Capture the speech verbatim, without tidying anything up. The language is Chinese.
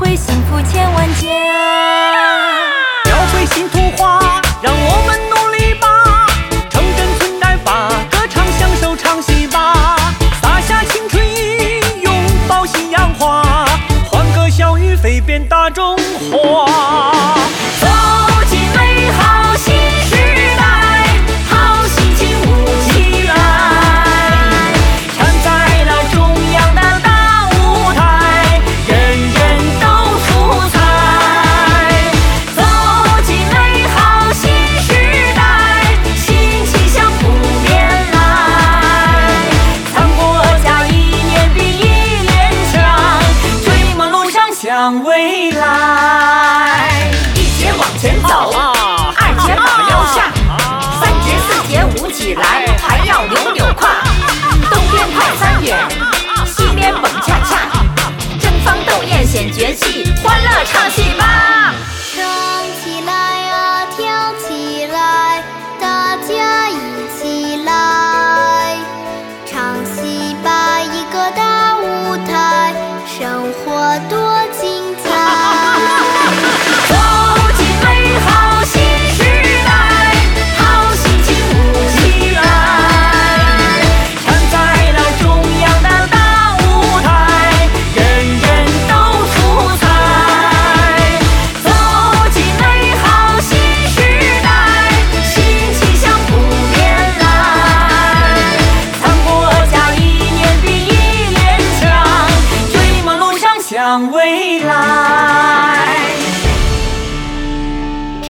绘幸福千万家。 描绘新图画，让我们努力吧，城镇村代吧，歌唱享受唱戏吧，洒下青春意，拥抱信仰花，欢歌笑语飞遍大中华。 走进美好新时代，好心情舞起来，站在了中央的大舞台，人人都出彩。走进美好新时代，新气象扑面来，咱国家一年比一年强，追梦路上向未来。一节往前走，二节马要下，三节四节舞起来，还要扭扭胯。东边跑三远，西边蹦恰恰，争芳斗艳显绝技，欢乐唱戏吧。 唱起来啊，跳起来，大家一起来，唱戏吧，一个大舞台，生活多精彩。 走进美好新时代，好心情舞起来，站在了中央的大舞台，人人都出彩。走进美好新时代，新气象扑面来，咱国家一年比一年强，追梦路上向未来。